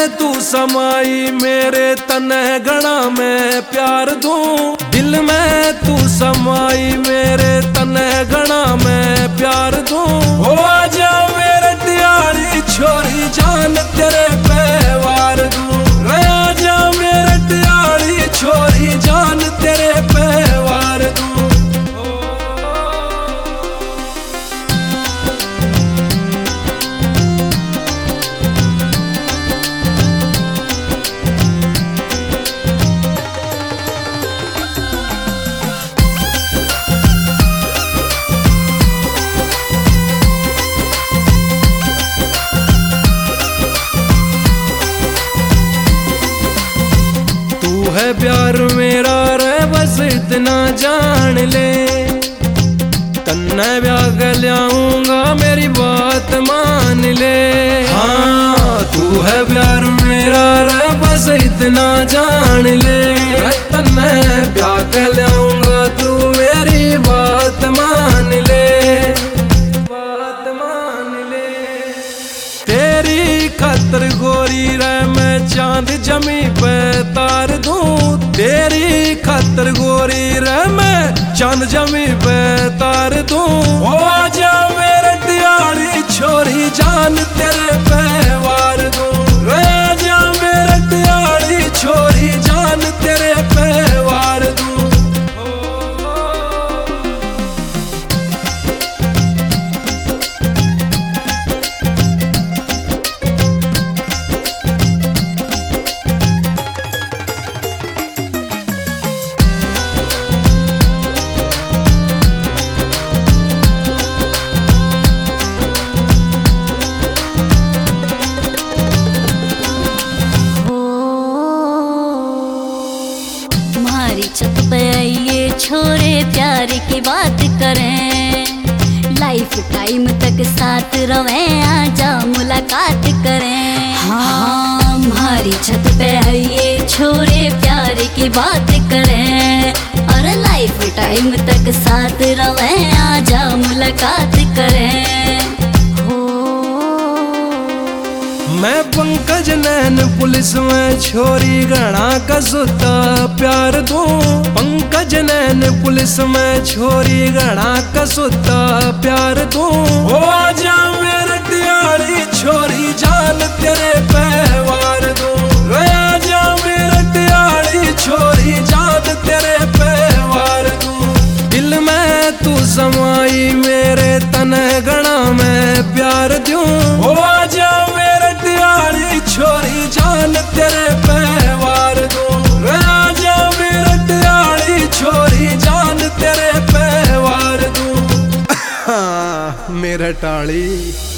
में तू समाई मेरे तने गणा में प्यार दूं। दिल में तू समाई मेरे तने गणा में प्यार दूं। हो आजा मेरे दियाली छोरी जान तेरे पे वार दूं। आजा मेरे दियाली छोरी जान तेरे पे वार दूं। है प्यार मेरा रे बस इतना जान ले। तन्ने ब्याह के लियाऊंगा मेरी बात मान ले। हाँ तू है प्यार मेरा रे बस इतना जान ले। तन्ने ब्याह के लियाऊंगा तू मेरी बात मान ले। बात मान ले। तेरी खातर गोरी रे मैं चांद जमी पे तार दूं। तेरी खातर गोरी रे मैं चांद जमी पे तार दूं। हो आजा मेरे दियाली छोरी जान तेरे पे वार दूं। आजा मेरे दियाली छोरी जान तेरे पे वार दूं। छत पे आइए छोरे प्यार की बात करें। लाइफ टाइम तक साथ रवें आजा मुलाकात करें। हाँ हमारी छत पे आइए छोरे प्यार की बात करें। और लाइफ टाइम तक साथ रवें आजा मुलाकात करें। मैं पंकज नैन पुलिस में छोरी गणा का सुता प्यार दूं। पंकज नैन पुलिस में छोरी गणा का सुता प्यार दूं। हो आजा मेरे दियाली छोरी जान तेरे पे वार दूं। आजा मेरे दियाली छोरी जान तेरे पे वार दूं। दिल में तू समाई मेरे तने गणा में प्यार दूं। हो आजा छोरी जान तेरे पे वार दूं। आजा मेरे दियाली छोरी जान तेरे पे वार दूं। मेरा टाली।